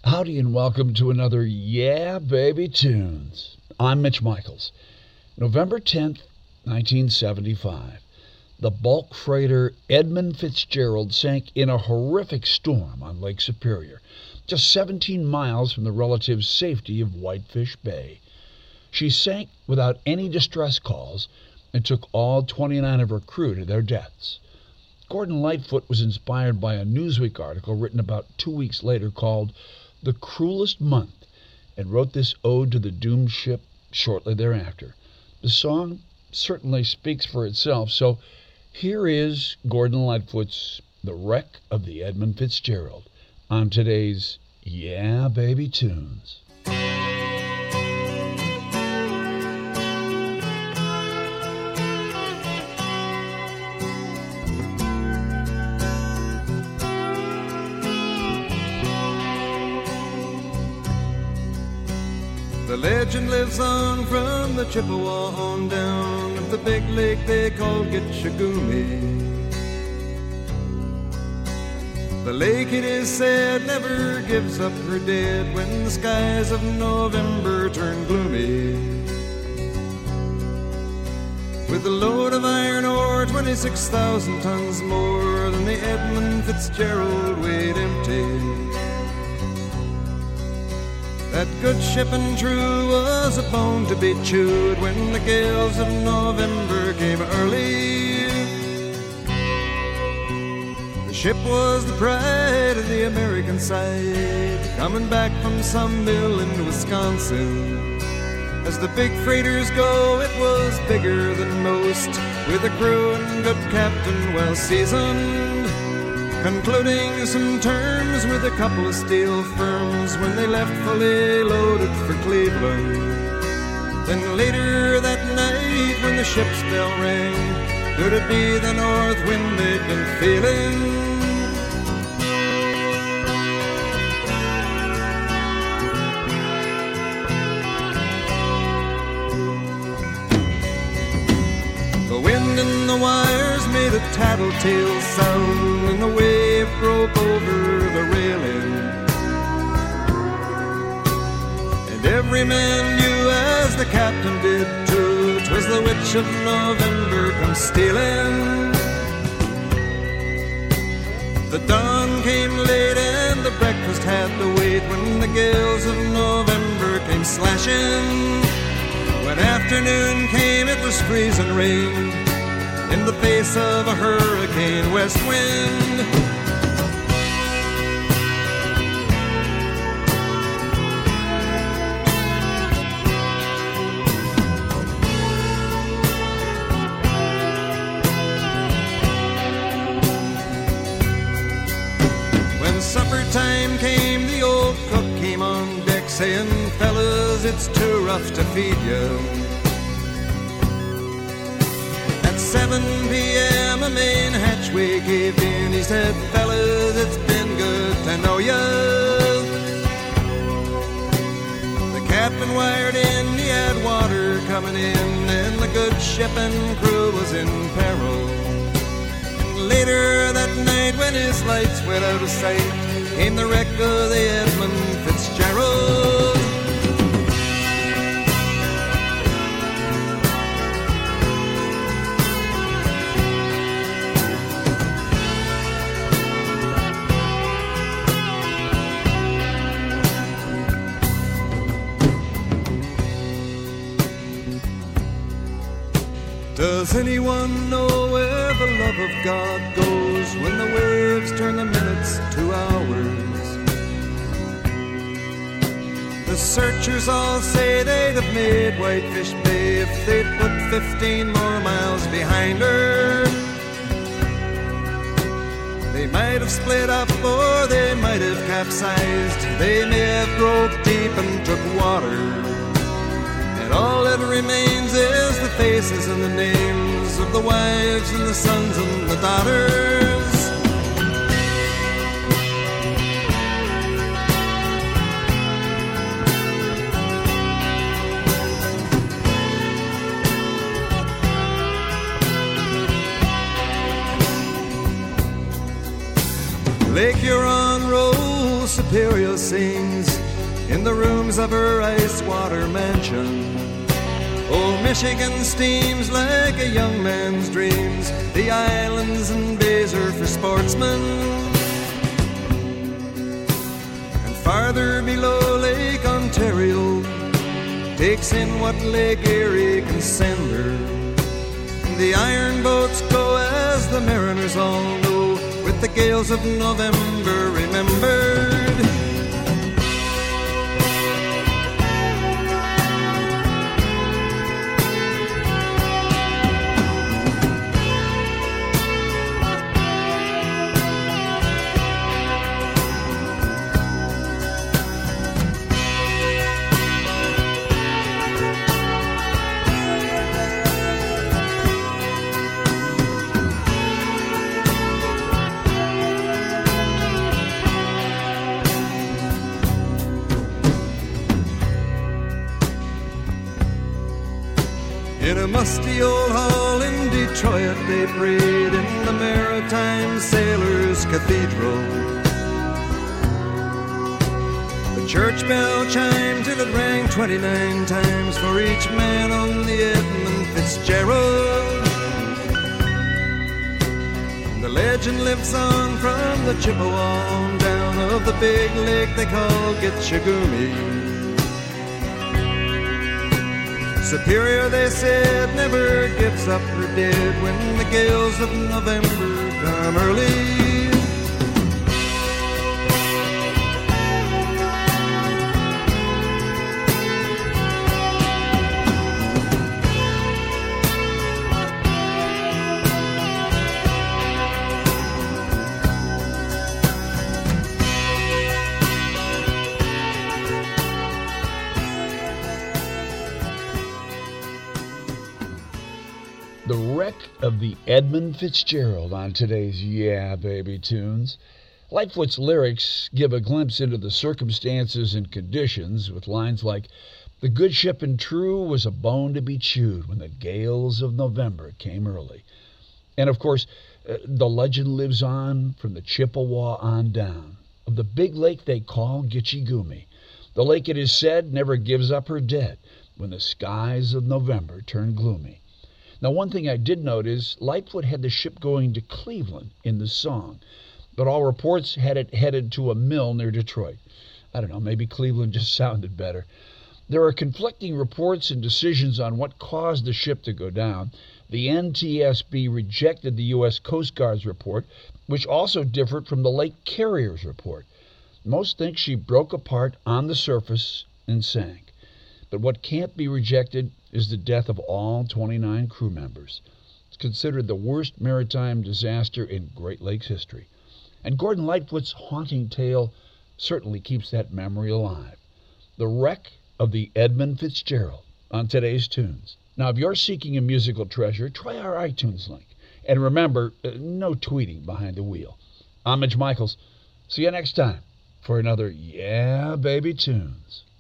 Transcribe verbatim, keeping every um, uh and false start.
Howdy and welcome to another Yeah Baby Tunes. I'm Mitch Michaels. November tenth, nineteen seventy-five. The bulk freighter Edmund Fitzgerald sank in a horrific storm on Lake Superior, just seventeen miles from the relative safety of Whitefish Bay. She sank without any distress calls and took all twenty-nine of her crew to their deaths. Gordon Lightfoot was inspired by a Newsweek article written about two weeks later called The Cruelest Month, and wrote this ode to the doomed ship shortly thereafter. The song certainly speaks for itself, so here is Gordon Lightfoot's The Wreck of the Edmund Fitzgerald on today's Yeah Baby Tunes. The legend lives on from the Chippewa on down of the big lake they call Gitchagumi. The lake, it is said, never gives up her dead when the skies of November turn gloomy. With a load of iron ore, twenty-six thousand tons more than the Edmund Fitzgerald weighed empty. That good ship and true was a bone to be chewed when the gales of November came early. The ship was the pride of the American side, coming back from some mill in Wisconsin. As the big freighters go, it was bigger than most, with a crew and good captain well seasoned, concluding some terms with a couple of steel firms when they left fully loaded for Cleveland. Then later that night when the ship's bell rang, could it be the north wind they'd been feeling? The wind in the wires made a tattletale sound, and the wave broke over the railing. And every man knew, as the captain did too, 'twas the witch of November come stealing. The dawn came late and the breakfast had to wait when the gales of November came slashing. When afternoon came, it was freezing rain in the face of a hurricane west wind. When supper time came, the old cook came on deck saying, "Fellas, it's too rough to feed you." seven p.m. a main hatchway caved in. He said, "Fellas, it's been good to know ya." The captain wired in, he had water coming in, and the good ship and crew was in peril. And later that night when his lights went out of sight, came the wreck of the Edmund Fitzgerald. Does anyone know where the love of God goes when the waves turn the minutes to hours? The searchers all say they'd have made Whitefish Bay if they'd put fifteen more miles behind her. They might have split up or they might have capsized. They may have broke deep and took water. All that remains is the faces and the names of the wives and the sons and the daughters. Lake Huron rolls Superior sings in the rooms of her ice-water mansion. Old Michigan steams like a young man's dreams. The islands and bays are for sportsmen. And farther below, Lake Ontario takes in what Lake Erie can send her. The iron boats go, as the mariners all know, with the gales of November remembered. In a musty old hall in Detroit they prayed in the Maritime Sailors' Cathedral. The church bell chimed till it rang twenty-nine times for each man on the Edmund Fitzgerald. And the legend lives on from the Chippewa on down of the big lake they call Gitchagumi. Superior, they said, never gives up her dead when the gales of November come early. The wreck of the Edmund Fitzgerald on today's Yeah Baby Tunes. Lightfoot's lyrics give a glimpse into the circumstances and conditions with lines like, "The good ship and true was a bone to be chewed when the gales of November came early." And of course, uh, the legend lives on from the Chippewa on down of the big lake they call Gitchagumi. The lake, it is said, never gives up her dead when the skies of November turn gloomy. Now, one thing I did note is Lightfoot had the ship going to Cleveland in the song, but all reports had it headed to a mill near Detroit. I don't know, maybe Cleveland just sounded better. There are conflicting reports and decisions on what caused the ship to go down. The N T S B rejected the U S Coast Guard's report, which also differed from the Lake Carrier's report. Most think she broke apart on the surface and sank. But what can't be rejected is the death of all twenty-nine crew members. It's considered the worst maritime disaster in Great Lakes history. And Gordon Lightfoot's haunting tale certainly keeps that memory alive. The wreck of the Edmund Fitzgerald on today's Tunes. Now, if you're seeking a musical treasure, try our iTunes link. And remember, uh, no tweeting behind the wheel. I'm Mitch Michaels. See you next time for another Yeah Baby Tunes.